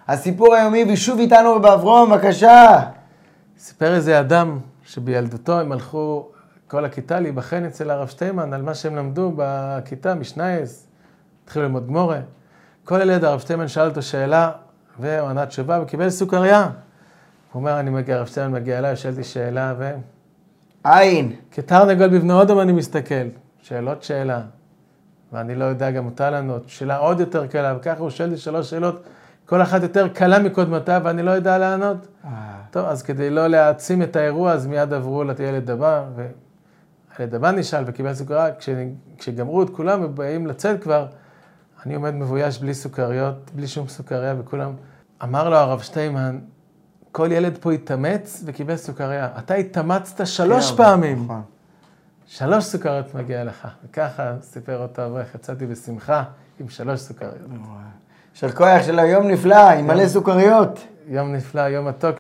הסיפור היומי, ושוב איתנו באברום, בבקשה. סיפר איזה אדם שבילדותו הם הלכו כל הכיתה להיבחן אצל הרב שטיימן על מה שהם למדו בכיתה, משנייס, התחילו ללמוד גמורה. כל ילד הרב שטיימן שאל אותו שאלה, והוא ענה תשובה וקיבל סוכריה. הוא אומר, הרב שטיימן מגיע אליי, שאלתי שאלה עין. כתרנגול בבנו אדם אני מסתכל, שאלות שאלה. ואני לא יודע גם אותה לענות, שאלה עוד יותר קלה, וככה הוא שואל לי 3 שאלות, כל אחת יותר קלה מקודמתה, ואני לא יודע לענות. טוב, אז כדי לא להעצים את האירוע, אז מיד עברו לילד הבא, והילד הבא נשאל וקיבל סוכריה, כשגמרו את כולם ובאים לצאת כבר, אני עומד מבויש בלי סוכריות, בלי שום סוכריה, וכולם, אמר לו הרב שטיימן, כל ילד פה התאמץ וקיבל סוכריה, אתה התאמצת 3 פעמים. 3 סוכריות מגיע לך, וככה סיפר אותו אברך, יצאתי בשמחה עם 3 סוכריות. של כוח של היום נפלא, עם מלא סוכריות. יום נפלא, יום מתוק.